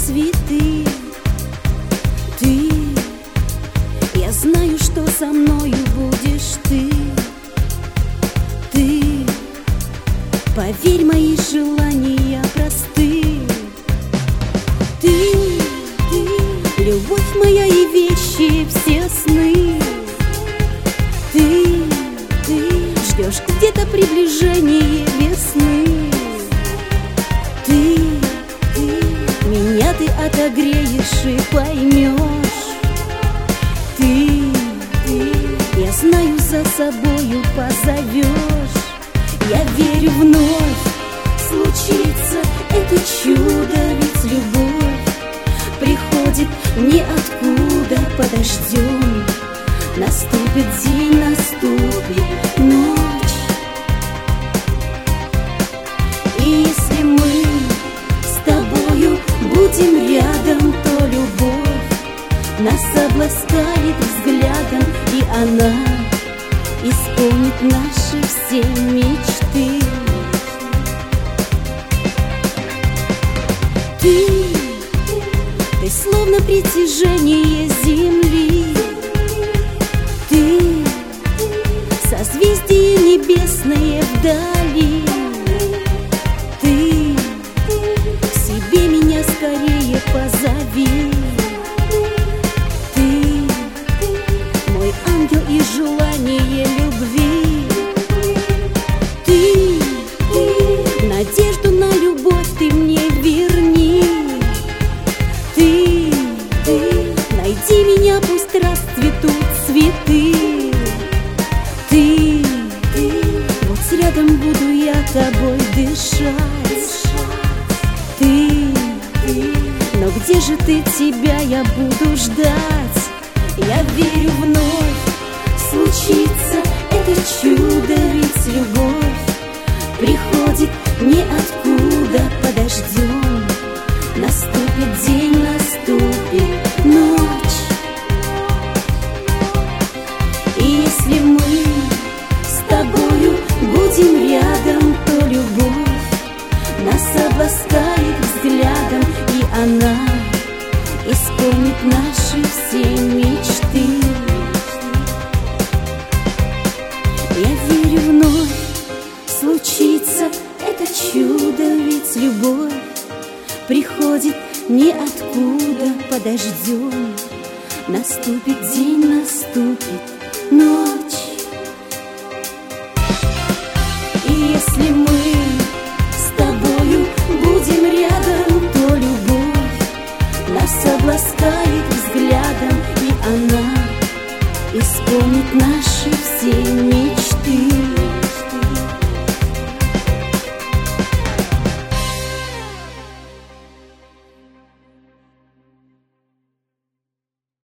цветы. Ты, я знаю, что со мною будешь ты. Ты, поверь, мои желания просты. Ты, любовь моя и вещи, все сны. Ты ждешь где-то приближение весны. Ты меня ты отогреешь и поймешь. Ты, я знаю, за собою позовешь. Я верю, вновь случится это чудо, ведь любовь приходит ниоткуда. Подождем, наступит день, наступит ночь. И если мы с тобою будем рядом, то любовь нас обласкает взглядом, и она исполнит наши все мечты. Ты словно притяжение земли. Ты созвездие небесное вдали. Ты к себе меня скорее позови. Ты мой ангел и желание любви. Ты надежду на любовь ты мне верни. Ты найди меня, пусть расцветут цветы. Ты вот рядом буду я тобой дышать. Ты, но где же ты, тебя я буду ждать. Я верю, вновь случится это чудо, ведь любовь приходит ниоткуда. Подождем, наступит день, наступит ночь. И если мы с тобою будем рядом, то любовь нас обласкает взглядом, и она исполнит наши все мечты. Я верю, вновь случится это чудо, ведь любовь приходит ниоткуда. Подождем, наступит день, наступит ночь. И если мы с тобою будем рядом, то любовь нас обласкает взглядом, и она исполнит наши все мечты.